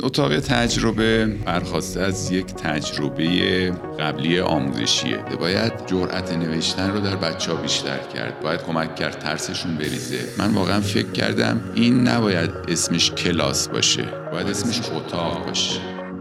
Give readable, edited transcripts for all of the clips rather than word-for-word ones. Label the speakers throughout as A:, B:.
A: اتاق تجربه برخواسته از یک تجربه قبلی آموزشیه. باید جرأت نوشتن رو در بچه‌ها بیشتر کرد، باید کمک کرد ترسشون بریزه. من واقعا فکر کردم این نباید اسمش کلاس باشه، باید اسمش اتاق باشه.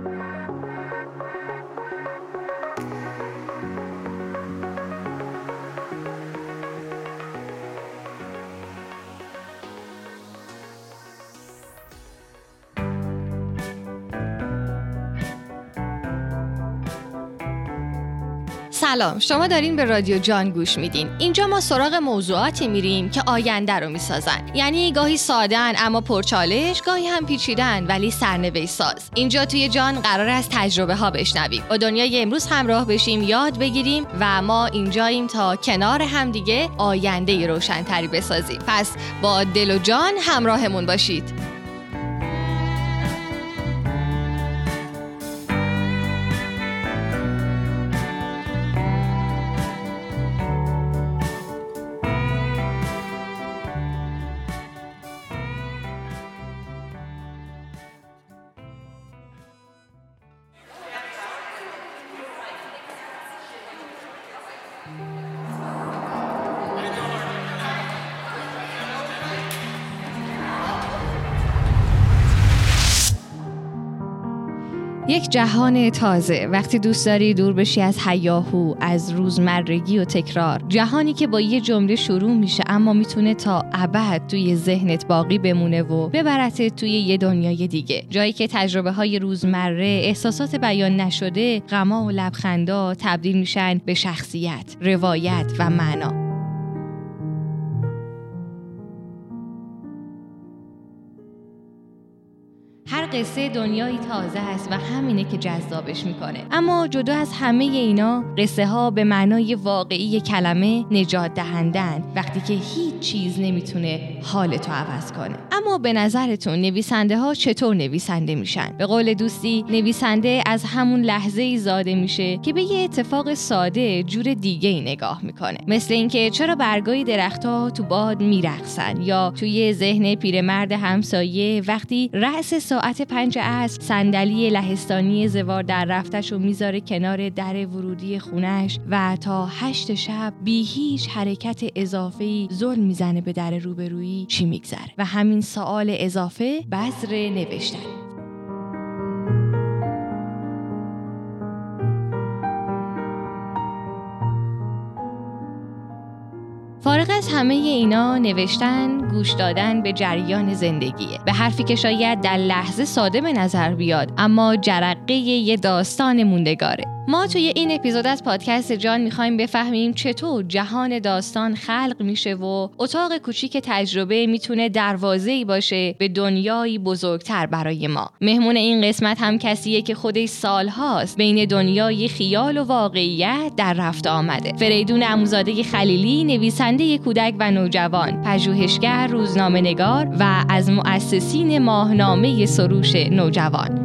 B: سلام، شما دارین به رادیو جان گوش میدین. اینجا ما سراغ موضوعاتی میریم که آینده رو میسازن. یعنی گاهی ساده‌ان اما پرچالش، گاهی هم پیچیدن ولی سرنوشت ساز. اینجا توی جان قرار از تجربه ها بشنویم، با دنیای امروز همراه بشیم، یاد بگیریم و ما اینجاییم تا کنار هم دیگه آینده روشن‌تری بسازیم. پس با دل و جان همراهمون باشید. یک جهان تازه. وقتی دوست داری دور بشی از هیاهو، از روزمرگی و تکرار، جهانی که با یه جمله شروع میشه اما میتونه تا ابد توی ذهنت باقی بمونه و ببرتت توی یه دنیای دیگه، جایی که تجربه های روزمره، احساسات بیان نشده، غما و لبخندا تبدیل میشن به شخصیت، روایت و معنا. هر قصه دنیایی تازه است و همینه که جذابش میکنه. اما جدا از همه اینا، قصه ها به معنای واقعی کلمه نجات دهندن، وقتی که هیچ چیز نمیتونه حالتو عوض کنه. اما به نظرتون نویسنده ها چطور نویسنده میشن؟ به قول دوستی، نویسنده از همون لحظه‌ای زاده میشه که به یه اتفاق ساده جور دیگه‌ای نگاه میکنه. مثل اینکه چرا برگای درخت‌ها تو باد میرقصن، یا توی ذهن پیرمرد همسایه وقتی رأس ساعت 5 عصر صندلی لهستانی زوار در رفتش رو میذاره کنار در ورودی خونش و تا 8 شب بی هیچ حرکت اضافه‌ای زل میزنه به در روبرویی، چی میگذره؟ و همین سوال اضافه بذر نوشتن. فارغ از همه اینا، نوشتن گوش دادن به جریان زندگیه، به حرفی که شاید در لحظه ساده به نظر بیاد اما جرقه یه داستان موندگاره. ما توی این اپیزود از پادکست جان میخوایم بفهمیم چطور جهان داستان خلق میشه و اتاق کوچیک تجربه میتونه دروازه‌ای باشه به دنیایی بزرگتر برای ما. مهمون این قسمت هم کسیه که خودش سالهاست بین دنیای خیال و واقعیت در رفت آمده. فریدون عموزاده خلیلی، نویسنده کودک و نوجوان، پژوهشگر، روزنامه‌نگار و از مؤسسین ماهنامه سروش نوجوان.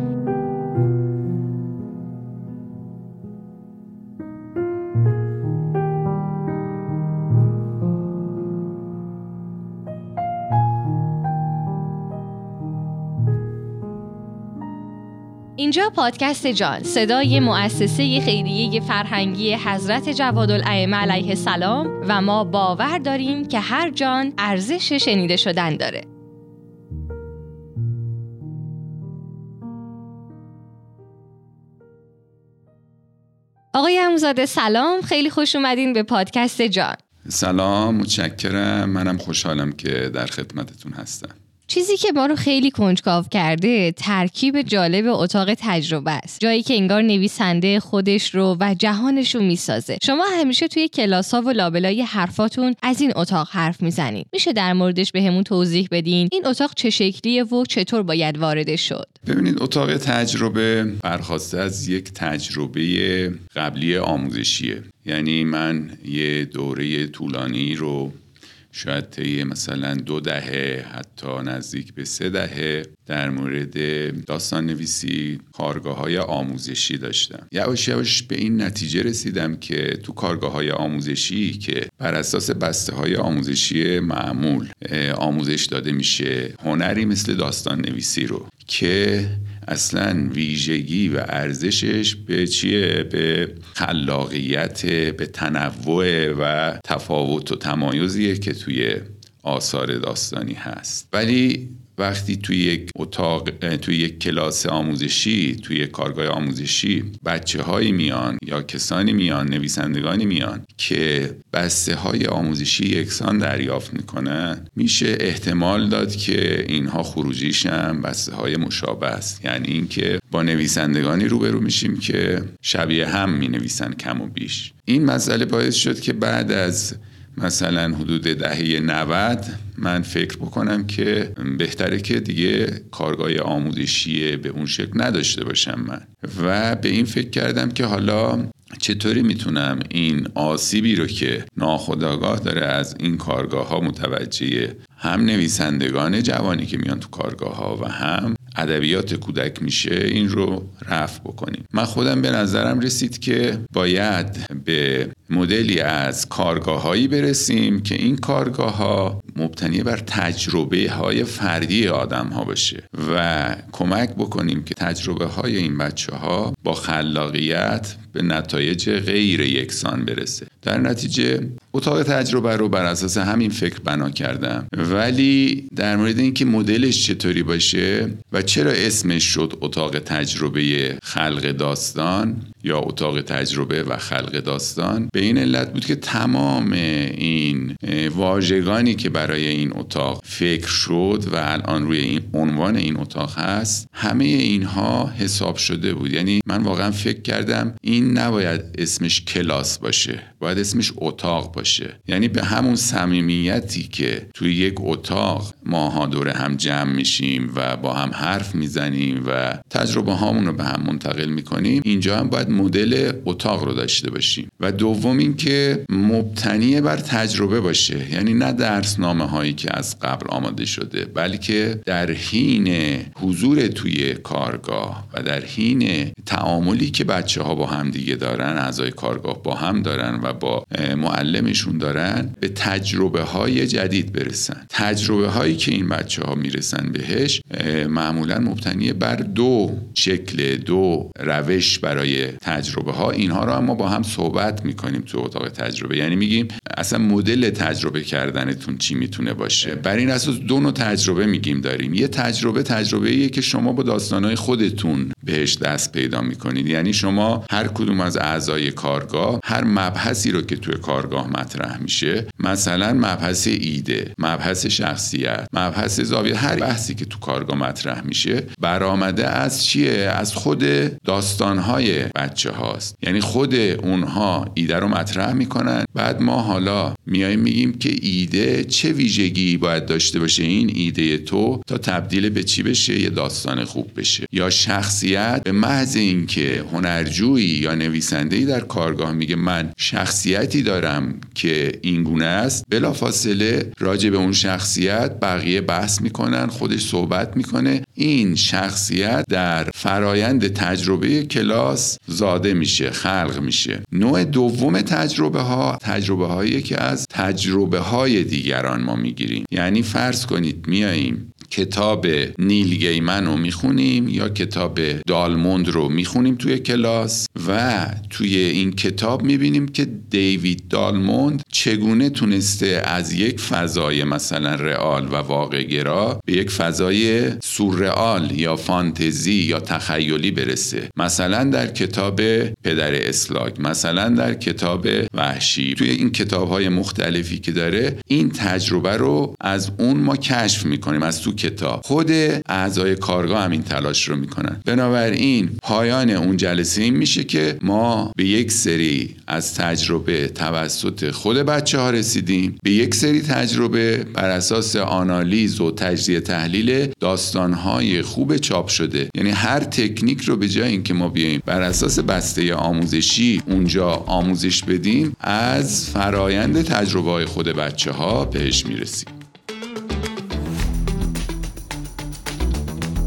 B: اینجا پادکست جان، صدای مؤسسه خیریه فرهنگی حضرت جوادالائمه علیه السلام، و ما باور داریم که هر جان ارزش شنیده شدن داره. آقای عموزاده سلام، خیلی خوش اومدین به پادکست جان.
A: سلام، متشکرم. منم خوشحالم که در خدمتتون هستم.
B: چیزی که ما رو خیلی کنجکاو کرده ترکیب جالب اتاق تجربه است، جایی که انگار نویسنده خودش رو و جهانش رو میسازه. شما همیشه توی کلاس‌ها و لابلای حرفاتون از این اتاق حرف میزنین. میشه در موردش بهمون توضیح بدین؟ این اتاق چه شکلیه و چطور باید واردش شد؟
A: ببینید، اتاق تجربه برخواسته از یک تجربه قبلی آموزشیه. یعنی من یه دوره طولانی رو شاید طی مثلا 2 دهه، حتی نزدیک به 3 دهه در مورد داستان نویسی کارگاه‌های آموزشی داشتم. یواش یواش به این نتیجه رسیدم که تو کارگاه‌های آموزشی که بر اساس بسته‌های آموزشی معمول آموزش داده میشه، هنری مثل داستان نویسی رو که اصلا ویژگی و ارزشش به چیه؟ به خلاقیت، به تنوع و تفاوت و تمایزیه که توی آثار داستانی هست. ولی وقتی توی یک اتاق، توی یک کلاس آموزشی، توی کارگاه آموزشی بچه‌هایی میان یا کسانی میان، نویسندگانی میان که بسته‌های آموزشی یکسان دریافت میکنن، میشه احتمال داد که اینها خروجیشن بسته‌های مشابه است. یعنی اینکه با نویسندگانی روبرو میشیم که شبیه هم مینویسن کم و بیش. این مسئله باعث شد که بعد از مثلا حدود دهه 90 من فکر بکنم که بهتره که دیگه کارگاه آموزشی به اون شکل نداشته باشم من، و به این فکر کردم که حالا چطوری میتونم این آسیبی رو که ناخودآگاه داره از این کارگاه ها متوجه هم نویسندگان جوانی که میان تو کارگاه ها و هم ادبیات کودک میشه این رو رفع بکنیم. من خودم به نظرم رسید که باید به مدلی از کارگاه‌هایی برسیم که این کارگاه‌ها مبتنی بر تجربه‌های فردی آدم‌ها باشه و کمک بکنیم که تجربه‌های این بچه‌ها با خلاقیت به نتایج غیر یکسان برسه. در نتیجه اتاق تجربه رو بر اساس همین فکر بنا کردم، ولی در مورد اینکه مدلش چطوری باشه و چرا اسمش شد اتاق تجربه خلق داستان یا اتاق تجربه و خلق داستان، به این علت بود که تمام این واژگانی که برای این اتاق فکر شد و الان روی این عنوان این اتاق هست، همه اینها حساب شده بود. یعنی من واقعا فکر کردم این نباید اسمش کلاس باشه، باید اسمش اتاق باشه. یعنی به همون صمیمیتی که توی یک اتاق ماها دور هم جمع میشیم و با هم حرف میزنیم و تجربه هامون رو به هم منتقل میکنیم، اینجا هم باید مدل اتاق رو داشته باشیم. و دوم این که مبتنی بر تجربه باشه، یعنی نه درسنامه هایی که از قبل آماده شده، بلکه در حین حضور توی کارگاه و در حین تعاملی که بچه ها با هم دیگه دارن، اعضای کارگاه با هم دارن و با معلمشون دارن، به تجربه های جدید برسن. تجربه هایی که این بچه ها میرسن بهش معمولا مبتنی بر دو شکل، دو روش برای تجربه ها. اینها رو هم ما با هم صحبت میکنیم تو اتاق تجربه. یعنی میگیم اصلا مدل تجربه کردنتون چی میتونه باشه. بر این اساس دو نوع تجربه میگیم داریم. یه تجربه‌ایه که شما با داستانهای خودتون بهش دست پیدا میکنید. یعنی شما هر کدوم از اعضای کارگاه هر مبحثی رو که توی کارگاه مطرح میشه، مثلا مبحث ایده، مبحث شخصیت، مبحث زاویه، هر بحثی که تو کارگاه مطرح میشه برآمده از چیه؟ از خود داستانهای بچه هاست. یعنی خود اونها ایده رو مطرح میکنن، بعد ما حالا میایم میگیم که ایده چه ویژگی باید داشته باشه این ایده تو تا تبدیل به چی بشه؟ یه داستان خوب بشه. یا شخصیت، به محض اینکه هنرجویی یا نویسنده‌ای در کارگاه میگه من شخصیتی دارم که این گونه است، بلافاصله راجع به اون شخصیت بقیه بحث میکنن، خودش صحبت میکنه. این شخصیت در فرایند تجربه کلاس زاده میشه، خلق میشه. نوع دوم تجربه هایی که از تجربه های دیگران ما میگیریم. یعنی فرض کنید میاییم کتاب نیل گیمن رو میخونیم یا کتاب دالموند رو میخونیم توی کلاس و توی این کتاب میبینیم که دیوید دالموند چگونه تونسته از یک فضای مثلا رئال و واقع‌گرا به یک فضای سورئال یا فانتزی یا تخیلی برسه. مثلا در کتاب پدر اسلاک، مثلا در کتاب وحشی. توی این کتاب‌های مختلفی که داره این تجربه رو از اون ما کشف میکنیم، از تو کتاب. خود اعضای کارگاه هم این تلاش رو میکنن. بنابراین پایان اون جلسه این میشه که ما به یک سری از تجربه توسط خود بچه ها رسیدیم، به یک سری تجربه بر اساس آنالیز و تجزیه تحلیل داستانهای خوب چاپ شده. یعنی هر تکنیک رو به جای اینکه ما بیاییم بر اساس بسته آموزشی اونجا آموزش بدیم، از فرایند تجربه های خود بچه ها بهش میرسیم.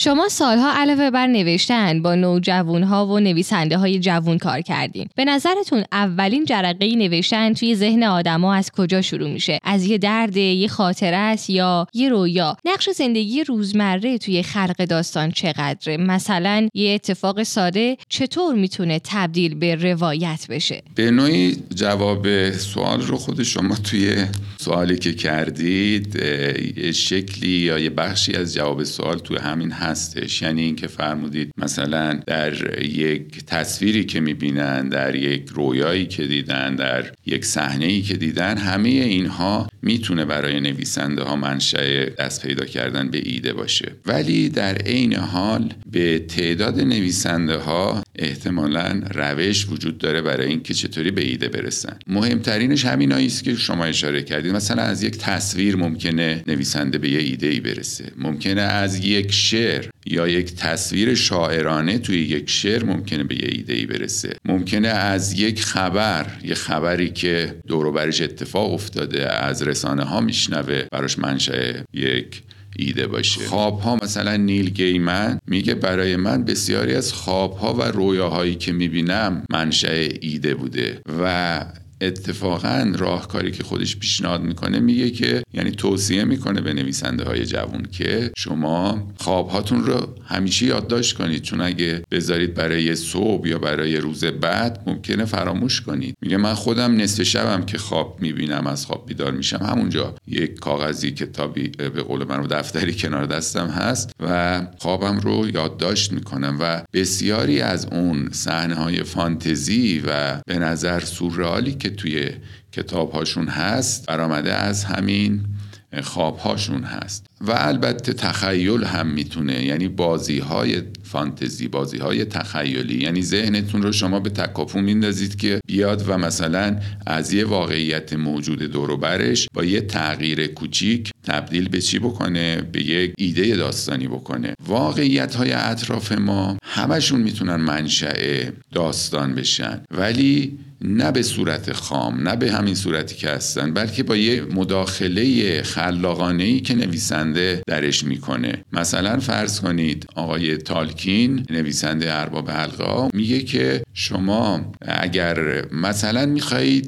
B: شما سالها علاوه بر نوشتن با نوجوانها و نویسنده های جوان کار کردین. به نظرتون اولین جرقه نوشتن توی ذهن آدما از کجا شروع میشه؟ از یه درد، یه خاطره است یا یه رویا؟ نقش زندگی روزمره توی خلق داستان چقدره؟ مثلا یه اتفاق ساده چطور میتونه تبدیل به روایت بشه؟
A: به نوعی جواب سوال رو خود شما توی سوالی که کردید یه شکلی یا یه بخشی از جواب سوال توی همین هستش. یعنی این که فرمودید مثلا در یک تصویری که میبینن، در یک رویایی که دیدن، در یک صحنه‌ای که دیدن، همه اینها میتونه برای نویسنده ها منشأ دست پیدا کردن به ایده باشه. ولی در عین حال به تعداد نویسنده ها احتمالاً روش وجود داره برای اینکه چطوری به ایده برسن. مهمترینش همینایی است که شما اشاره کردید. مثلا از یک تصویر ممکنه نویسنده به یه ایده‌ای برسه. ممکنه از یک شعر یا یک تصویر شاعرانه توی یک شعر ممکنه به یه ایده‌ای برسه. ممکنه از یک خبر، یه خبری که دور و برش اتفاق افتاده از رسانه ها میشنوه، براش منشأ یک ایده باشه. خواب‌ها، مثلا نیل گیمن میگه برای من بسیاری از خواب‌ها و رویاهایی که میبینم منشأ ایده بوده و اتفاقاً راهکاری که خودش پیشنهاد میکنه میگه که یعنی توصیه میکنه به نویسنده های جوان که شما خوابهاتون رو همیشه یادداشت کنید، چون اگه بذارید برای صبح یا برای روز بعد ممکنه فراموش کنید. میگه من خودم نصف شبم که خواب میبینم، از خواب بیدار میشم، همونجا یک کاغذی، کتابی، به قول من دفتری کنار دستم هست و خوابم رو یادداشت میکنم و بسیاری از اون صحنه‌های فانتزی و به نظر سورئالی که توی کتاب‌هاشون هست برآمده از همین خواب‌هاشون هست. و البته تخیل هم میتونه، یعنی بازی‌های فانتزی، بازی‌های تخیلی، یعنی ذهنتون رو شما به تکاپو میندازید که بیاد و مثلا از یه واقعیت موجود دور و برش با یه تغییر کوچیک تبدیل به چی بکنه؟ به یک ایده داستانی بکنه. واقعیت‌های اطراف ما همشون میتونن منشأ داستان بشن، ولی نه به صورت خام، نه به همین صورتی که هستن، بلکه با یه مداخله خلاقانه‌ای که نویسنده درش میکنه. مثلا فرض کنید آقای تالکین، نویسنده ارباب حلقه‌ها، میگه که شما اگر مثلا میخواهید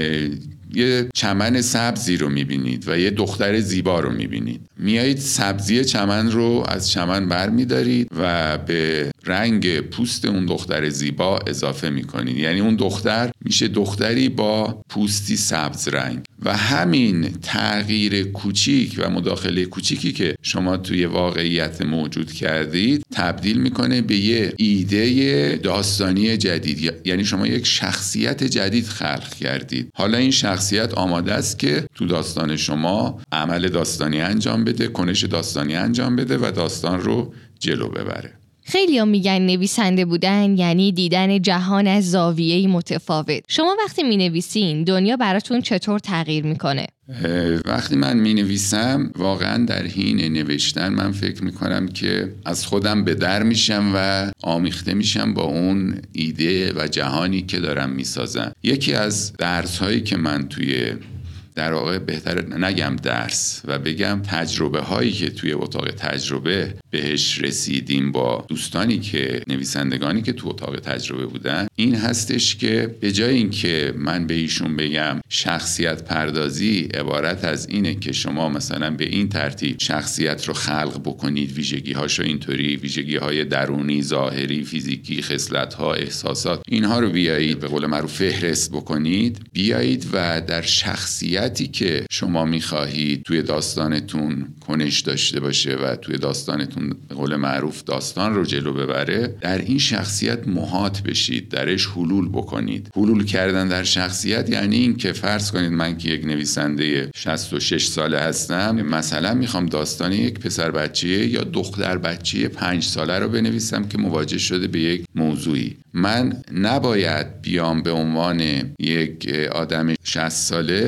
A: یه چمن سبزی رو میبینید و یه دختر زیبا رو میبینید، میایید سبزی چمن رو از چمن بر میدارید و به رنگ پوست اون دختر زیبا اضافه میکنید، یعنی اون دختر میشه دختری با پوستی سبز رنگ. و همین تغییر کوچیک و مداخله کوچیکی که شما توی واقعیت موجود کردید تبدیل میکنه به یه ایده داستانی جدید، یعنی شما یک شخصیت جدید خلق کردید. حالا این شخصیت آماده است که تو داستان شما عمل داستانی انجام بده، کنش داستانی انجام بده و داستان رو جلو ببره.
B: خیلی هم میگن نویسنده بودن یعنی دیدن جهان از زاویه‌ای متفاوت. شما وقتی مینویسین دنیا براتون چطور تغییر میکنه؟
A: وقتی من مینویسم واقعا در حین نوشتن من فکر میکنم که از خودم به در میشم و آمیخته میشم با اون ایده و جهانی که دارم میسازم. یکی از درس‌هایی که من توی، در واقع بهتر نگم درس و بگم تجربه هایی که توی اتاق تجربه بهش رسیدیم با دوستانی که نویسندگانی که تو اتاق تجربه بودن، این هستش که به جای اینکه من به ایشون بگم شخصیت پردازی عبارت از اینه که شما مثلا به این ترتیب شخصیت رو خلق بکنید، ویژگی هاشو اینطوری، ویژگی های درونی، ظاهری، فیزیکی، خصلت ها، احساسات، اینها رو بیایید به قول معروف فهرست بکنید، بیایید و در شخصیتی که شما میخواهید توی داستانتون کنش داشته باشه و توی داستانتون به قول معروف داستان رو جلو ببره، در این شخصیت محاط بشید، درش حلول بکنید. حلول کردن در شخصیت یعنی این که فرض کنید من که یک نویسنده 66 ساله هستم، مثلا میخوام داستان یک پسر بچه یا دختر بچه 5 ساله رو بنویسم که مواجه شده به یک موضوعی. من نباید بیام به عنوان یک آدم 60 ساله به این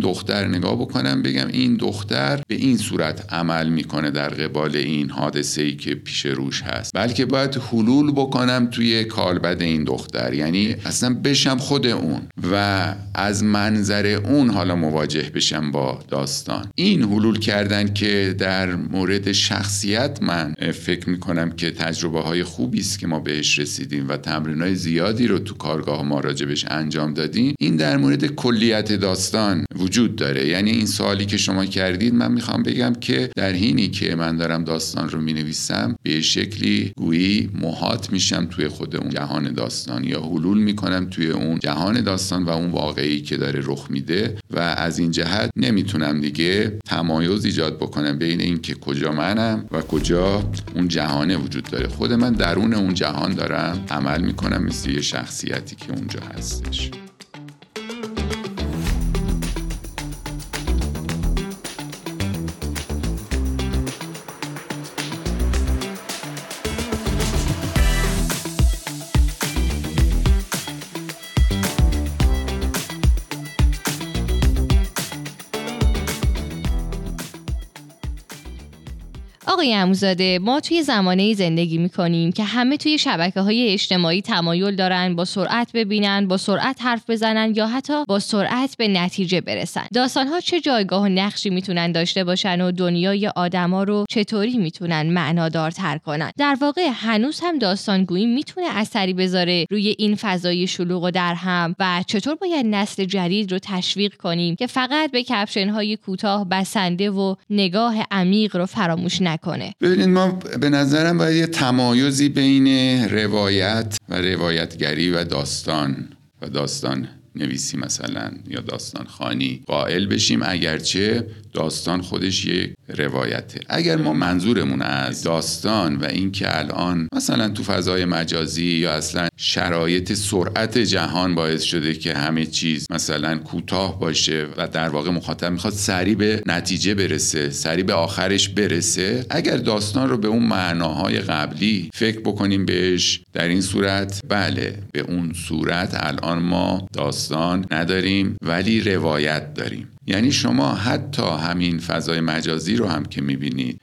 A: دختر نگاه بکنم بگم این دختر به این صورت عمل میکنه در قبال این حادثه‌ای که پیش روش هست، بلکه باید حلول بکنم توی کالبد این دختر، یعنی اصلا بشم خود اون و از منظر اون حالا مواجه بشم با داستان. این حلول کردن که در مورد شخصیت من فکر میکنم که تجربه های خوبی است که ما بهش رسیدیم و تمرینای زیادی رو تو کارگاه ما راجبش انجام دادیم. این در مورد کلیت داستان وجود داره. یعنی این سوالی که شما کردید، من میخوام بگم که در حینی که من دارم داستان رو مینویسم به شکلی گویی محاط میشم توی خود اون جهان داستان، یا حلول میکنم توی اون جهان داستان و اون واقعی که داره رخ میده و از این جهت نمیتونم دیگه تمایز ایجاد بکنم بین این که کجا منم و کجا اون جهانه وجود داره. خود من درون اون جهان دارم عمل میکنم مثل یه شخصیتی که اونجا هستش.
B: آقای عموزاده، ما توی زمانه‌ای زندگی می‌کنیم که همه توی شبکه‌های اجتماعی تمایل دارن با سرعت ببینن، با سرعت حرف بزنن یا حتی با سرعت به نتیجه برسن. داستان‌ها چه جایگاه و نقشی میتونن داشته باشن و دنیای آدما رو چطوری میتونن معنادارتر کنن؟ در واقع هنوز هم داستانگویی میتونه اثری بذاره روی این فضای شلوغ و درهم و چطور باید نسل جدید رو تشویق کنیم که فقط به کپشن‌های کوتاه بسنده و نگاه عمیق رو فراموش نکنه؟
A: ببینید، ما به نظرم باید یه تمایزی بین روایت و روایتگری و داستان نویسی مثلا یا داستان خوانی قائل بشیم، اگرچه داستان خودش یک روایته. اگر ما منظورمون از داستان و این که الان مثلا تو فضای مجازی یا اصلا شرایط سرعت جهان باعث شده که همه چیز مثلا کوتاه باشه و در واقع مخاطب میخواد سریع به نتیجه برسه، سریع به آخرش برسه، اگر داستان رو به اون معناهای قبلی فکر بکنیم بهش، در این صورت بله، به اون صورت الان ما داستان نداریم ولی روایت داریم. یعنی شما حتی همین فضای مجازی رو هم که میبینید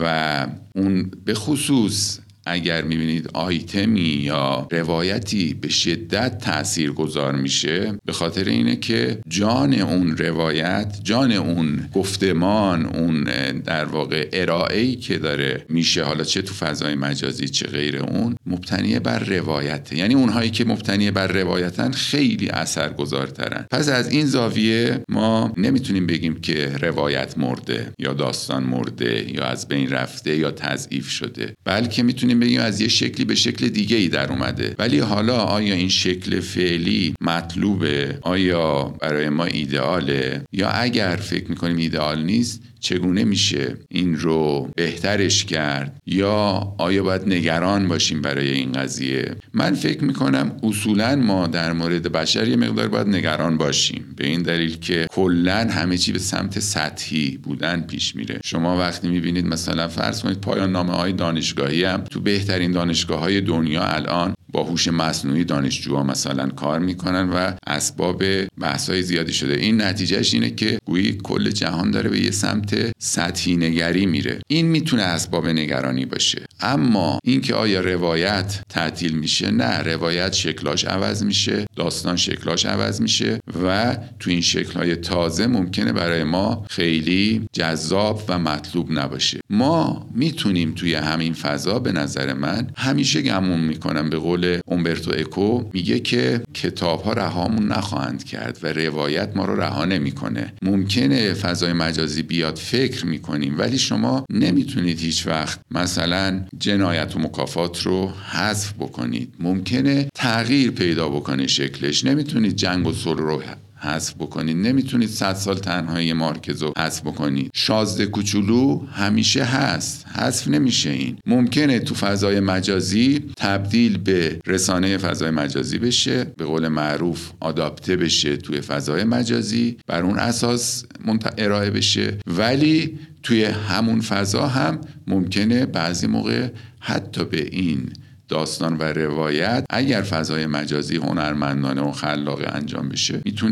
A: و اون به خصوص اگر میبینید آیتمی یا روایتی به شدت تاثیرگذار میشه، به خاطر اینه که جان اون روایت، جان اون گفتمان، اون در واقع ارائه‌ای که داره میشه، حالا چه تو فضای مجازی چه غیر اون، مبتنی بر روایته. یعنی اونهایی که مبتنی بر روایتن خیلی اثرگذارترن. پس از این زاویه ما نمیتونیم بگیم که روایت مرده یا داستان مرده یا از بین رفته یا تضعیف شده، بلکه میتونیم بگیم از یه شکلی به شکل دیگه ای در اومده. ولی حالا آیا این شکل فعلی مطلوبه؟ آیا برای ما ایدئاله؟ یا اگر فکر میکنیم ایدئال نیست، چگونه میشه این رو بهترش کرد؟ یا آیا باید نگران باشیم برای این قضیه؟ من فکر میکنم اصولاً ما در مورد بشر یه مقدار باید نگران باشیم، به این دلیل که کلاً همه چی به سمت سطحی بودن پیش میره. شما وقتی میبینید مثلا فرض کنید پایان نامه‌های دانشگاهی هم تو بهترین دانشگاه‌های دنیا الان با هوش مصنوعی دانشجوها مثلا کار میکنن و اسباب بحث‌های زیادی شده. این نتیجهش اینه که گویی کل جهان داره به یه سمت سطحی نگری میره. این میتونه اسباب نگرانی باشه. اما اینکه آیا روایت تعطیل میشه؟ نه، روایت شکلاش عوض میشه، داستان شکلاش عوض میشه و تو این شکل‌های تازه ممکنه برای ما خیلی جذاب و مطلوب نباشه. ما میتونیم توی همین فضا، به نظر من همیشه گمون میکنم، به قول اومبرتو اکو میگه که کتاب‌ها رهامون نخواهند کرد و روایت ما رو رها نمی‌کنه. ممکنه فضای مجازی بیاد فکر می‌کنیم، ولی شما نمیتونید هیچ وقت مثلا جنایت و مکافات رو حذف بکنید. ممکنه تغییر پیدا بکنه شکلش. نمیتونید جنگ و صلح رو حذف بکنید، نمیتونید 100 سال تنهایی مارکز رو حذف بکنید. شازده کوچولو همیشه هست، حذف نمیشه. این ممکنه تو فضای مجازی تبدیل به رسانه فضای مجازی بشه، به قول معروف آداپته بشه توی فضای مجازی، بر اون اساس ارائه بشه، ولی توی همون فضا هم ممکنه بعضی موقع حتی به این داستان و روایت، اگر فضای مجازی هنرمندانه و خلاقه انجام بشه، میتونه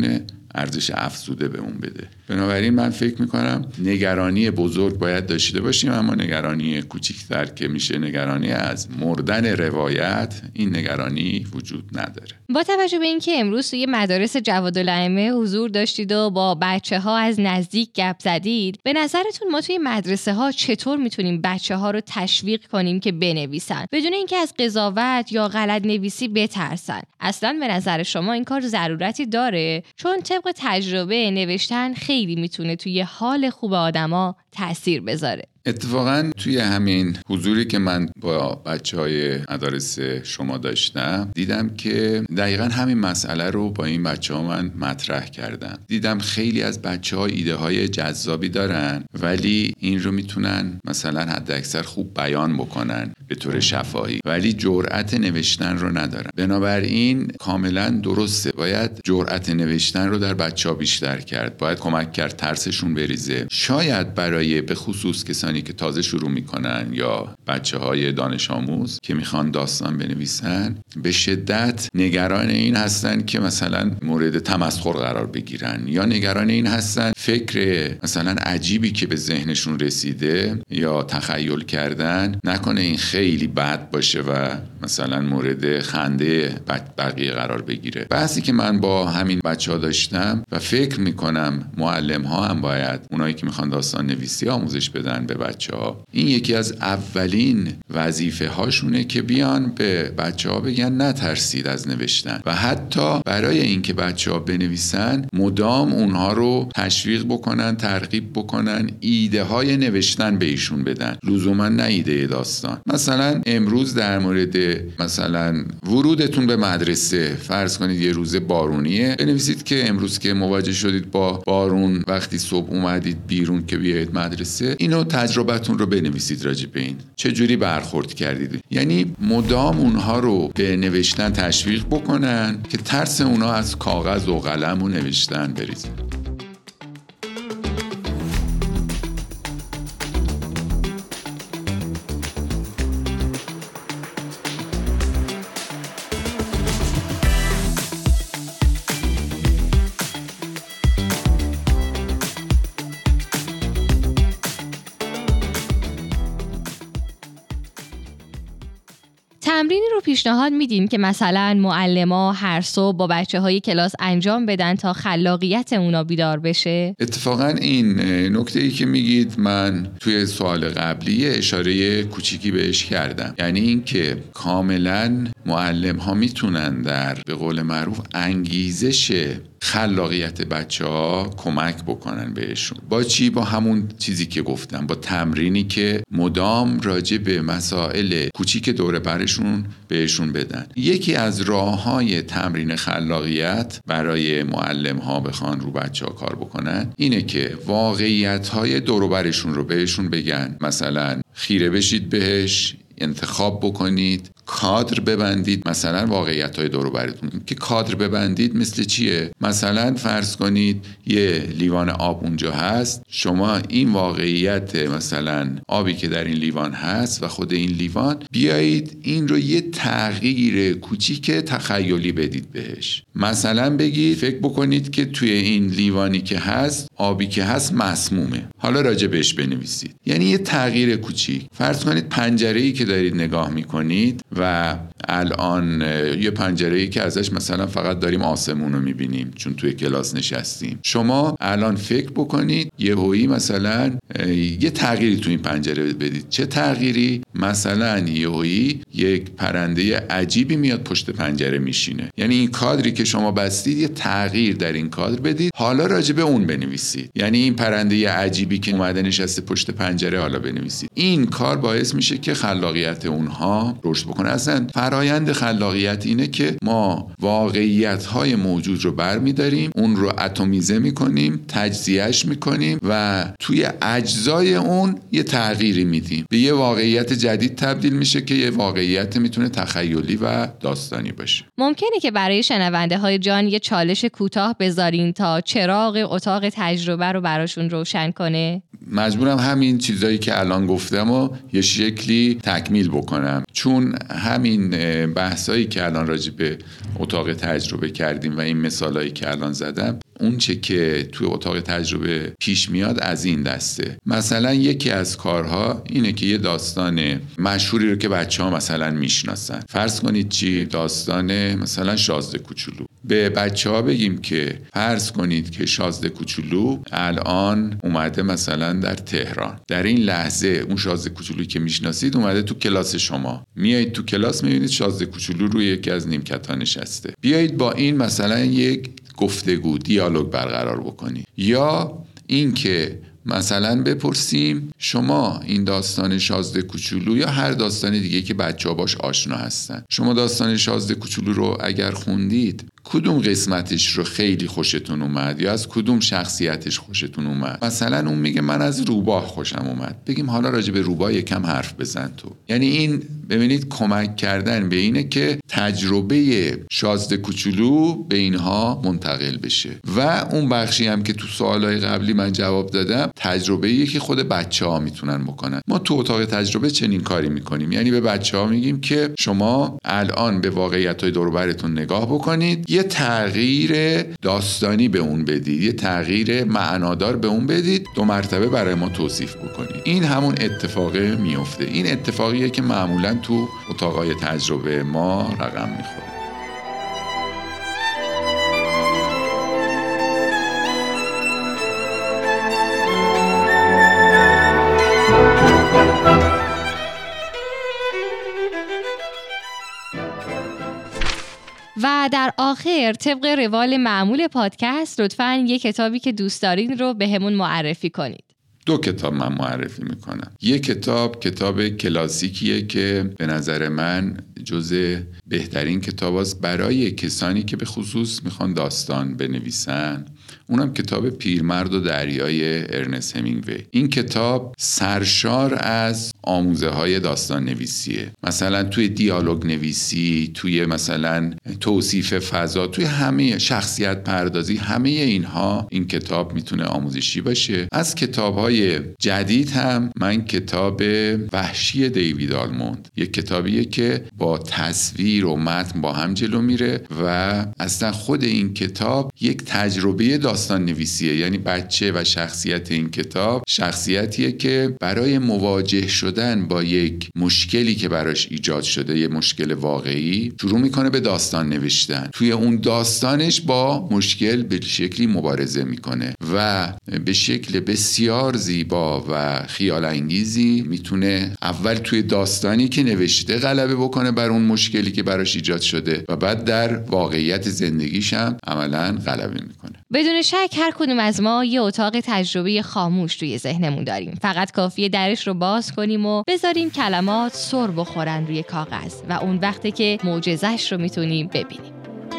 A: ارزش افزوده بهمون بده. بنابراین من فکر میکنم نگرانی بزرگ باید داشته باشیم، اما نگرانی کوچیک‌تر که میشه نگرانی از مردن روایت، این نگرانی وجود نداره.
B: با توجه به اینکه امروز توی مدارس جوادالائمه حضور داشتید و با بچه‌ها از نزدیک گپ زدید، به نظرتون ما توی مدرسه‌ها چطور میتونیم بچه‌ها رو تشویق کنیم که بنویسن بدون اینکه از قضاوت یا غلط نویسی بترسن؟ اصلاً به نظر شما این کار ضرورتی داره؟ چون طبق تجربه نوشتن خیلی میتونه توی حال خوب آدما تأثیر بذاره.
A: اتفاقا توی همین حضوری که من با بچه‌های مدارس شما داشتم، دیدم که دقیقا همین مسئله رو با این بچه‌ها من مطرح کردم. دیدم خیلی از بچه‌ها ایده‌های جذابی دارن، ولی این رو میتونن مثلا حداکثر خوب بیان بکنن به طور شفاهی، ولی جرأت نوشتن رو ندارن. بنابراین کاملا درسته، باید جرأت نوشتن رو در بچه‌ها بیشتر کرد، باید کمک کرد ترسشون بریزه. شاید برای به خصوص کسانی که تازه شروع میکنن یا بچه‌های دانش آموز که میخوان داستان بنویسن، به شدت نگران این هستن که مثلا مورد تمسخر قرار بگیرن، یا نگران این هستن فکر مثلا عجیبی که به ذهنشون رسیده یا تخیل کردن نکنه این خیلی بد باشه و مثلا مورد خنده بقیه قرار بگیره. بحثی که من با همین بچه‌ها داشتم و فکر میکنم معلم‌ها هم باید، اونایی که میخوان داستان نویسی آموزش بدن به بچه‌ها، این یکی از اولین وظیفه هاشونه که بیان به بچه‌ها بگن نترسید از نوشتن، و حتی برای اینکه بچه‌ها بنویسن مدام اونها رو تشویق بکنن، ترغیب بکنن، ایده های نوشتن بهشون بدن، لزوما نه ایده داستان. مثلا امروز در مورد مثلا ورودتون به مدرسه، فرض کنید یه روز بارونیه، بنویسید که امروز که مواجه شدید با بارون وقتی صبح اومدید بیرون که بیایید مدرسه، اینو تجربتون رو بنویسید راجع به این چه جوری برخورد کردید. یعنی مدام اونها رو به نوشتن تشویق بکنن که ترس اونها از کاغذ و قلم و نوشتن بریزه.
B: تمرینی رو پیشنهاد میدین که مثلا معلم‌ها هر صبح با بچه‌های کلاس انجام بدن تا خلاقیت اونا بیدار بشه؟
A: اتفاقا این نکته‌ای که میگید من توی سوال قبلی اشاره کوچیکی بهش کردم، یعنی این که کاملا معلم‌ها میتونن در به قول معروف انگیزش خلاقیت بچه‌ها کمک بکنن بهشون. با چی؟ با همون چیزی که گفتم، با تمرینی که مدام راجع به مسائل کوچیک دور برشون بهشون بدن. یکی از راه‌های تمرین خلاقیت برای معلم‌ها بخوان رو بچه‌ها کار بکنن اینه که واقعیت‌های دور برشون رو بهشون بگن، مثلا خیره بشید بهش، انتخاب بکنید، کادر ببندید. مثلا واقعیت‌های دور و برتون که کادر ببندید مثل چیه؟ مثلا فرض کنید یه لیوان آب اونجا هست، شما این واقعیت مثلا آبی که در این لیوان هست و خود این لیوان، بیایید این رو یه تغییر کوچیک تخیلی بدید بهش. مثلا بگید فکر بکنید که توی این لیوانی که هست، آبی که هست مسمومه، حالا راجع بهش بنویسید. یعنی یه تغییر کوچیک. فرض کنید پنجره‌ای که دارید نگاه می‌کنید و الان یه پنجره‌ای که ازش مثلا فقط داریم آسمون رو می‌بینیم چون توی کلاس نشستیم، شما الان فکر بکنید یهویی مثلا یه تغییری توی این پنجره بدید. چه تغییری؟ مثلا یهویی یک پرنده عجیبی میاد پشت پنجره میشینه. یعنی این کادری که شما بستید یه تغییر در این کادر بدید، حالا راجع به اون بنویسید. یعنی این پرنده عجیبی که اومده نشسته پشت پنجره حالا بنویسید. این کار باعث میشه که خلاقیت اونها رشد بکنه. اصلا فرایند خلاقیت اینه که ما واقعیت‌های موجود رو برمی‌داریم، اون رو اتمیزه می‌کنیم، تجزیهش می‌کنیم و توی اجزای اون یه تغییری میدیم، به یه واقعیت جدید تبدیل میشه که یه واقعیت میتونه تخیلی و داستانی باشه.
B: ممکنه که برای شنونده‌های جان یه چالش کوتاه بذارین تا چراغ اتاق تجربه رو براشون روشن کنه؟
A: مجبورم همین چیزایی که الان گفتم و یه شکلی تکمیل بکنم، چون همین بحثایی که الان راجع به اتاق تجربه کردیم و این مثالایی که الان زدم، اون چه که توی اتاق تجربه پیش میاد از این دسته. مثلا یکی از کارها اینه که یه داستان مشهوری رو که بچه‌ها مثلا میشناسن، فرض کنید چی؟ داستان مثلا شازده کوچولو. به بچه‌ها بگیم که فرض کنید که شازده کوچولو الان اومده مثلا در تهران، در این لحظه اون شازده کوچولویی که میشناسید اومده تو کلاس شما، میایید تو کلاس میبینید شازده کوچولو روی یکی از نیمکت‌ها نشسته. بیایید با این مثلا یک گفتگو، دیالوگ برقرار بکنید. یا این که مثلا بپرسیم شما این داستان شازده کوچولو یا هر داستان دیگه که بچه‌ها باش آشنا هستن، شما داستان شازده کوچولو رو اگر خوندید کدوم قسمتش رو خیلی خوشتون اومد یا از کدوم شخصیتش خوشتون اومد؟ مثلا اون میگه من از روباه خوشم اومد، بگیم حالا راجع به روباه یکم حرف بزن تو. یعنی این ببینید کمک کردن به اینه که تجربه شازده کوچولو به اینها منتقل بشه. و اون بخشی هم که تو سوالای قبلی من جواب دادم تجربه‌ایه که خود بچه‌ها میتونن بکنن. ما تو اتاق تجربه چنین کاری میکنیم، یعنی به بچه‌ها میگیم که شما الان به واقعیت‌های دور و برتون نگاه بکنید، یه تغییر داستانی به اون بدید، یه تغییر معنادار به اون بدید، 2 مرتبه برای ما توصیف بکنید. این همون اتفاقه میفته. این اتفاقیه که معمولاً تو اتاقای تجربه ما رقم میخوره.
B: و در آخر طبق روال معمول پادکست لطفاً یک کتابی که دوست دارین رو به همون معرفی کنید.
A: 2 کتاب من معرفی میکنم. یک کتاب کلاسیکیه که به نظر من جزء بهترین کتاب است برای کسانی که به خصوص میخوان داستان بنویسن. اونم کتاب پیرمرد و دریای ارنست همینگوی. این کتاب سرشار از آموزه های داستان نویسیه، مثلا توی دیالوگ نویسی، توی مثلا توصیف فضا، توی همه شخصیت پردازی، همه اینها این کتاب میتونه آموزشی باشه. از کتاب‌های جدید هم من کتاب وحشی دیوید آلموند، یک کتابیه که با تصویر و متن با هم جلو میره و اصلا خود این کتاب یک تجربه داستان نویسیه. یعنی بچه و شخصیت این کتاب شخصیتیه که برای مواجه شدن با یک مشکلی که براش ایجاد شده، یه مشکل واقعی، شروع میکنه به داستان نوشتن. توی اون داستانش با مشکل به شکلی مبارزه میکنه و به شکل بسیار زیبا و خیال انگیزی میتونه اول توی داستانی که نوشته غلبه بکنه بر اون مشکلی که براش ایجاد شده و بعد در واقعیت زندگیش هم عملاً غلبه میکنه.
B: بدون شک هر کدوم از ما یه اتاق تجربه خاموش توی ذهنمون داریم. فقط کافیه درش رو باز کنیم و بذاریم کلمات سر بخورن روی کاغذ و اون وقته که معجزه‌اش رو میتونیم ببینیم.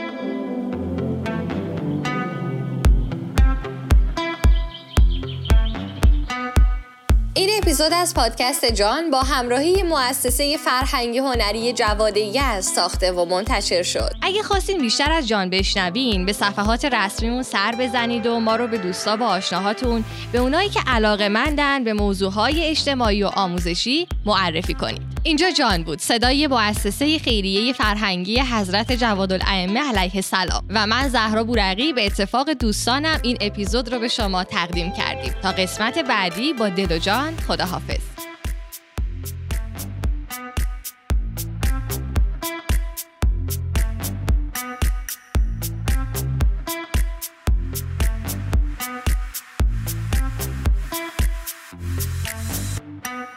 B: این اپیزود از پادکست جان با همراهی مؤسسه فرهنگی هنری جواد یزد ساخته و منتشر شد. اگه خواستین بیشتر از جان بشنوین، به صفحات رسمیمون سر بزنید و ما رو به دوستا و آشناهاتون، به اونایی که علاقه‌مندن به موضوعهای اجتماعی و آموزشی معرفی کنید. اینجا جان بود، صدای مؤسسه خیریه فرهنگی حضرت جوادالائمه علیه السلام و من زهرا بورقی به اتفاق دوستانم این اپیزود رو به شما تقدیم کردیم. تا قسمت بعدی با دل و جان، خداحافظ.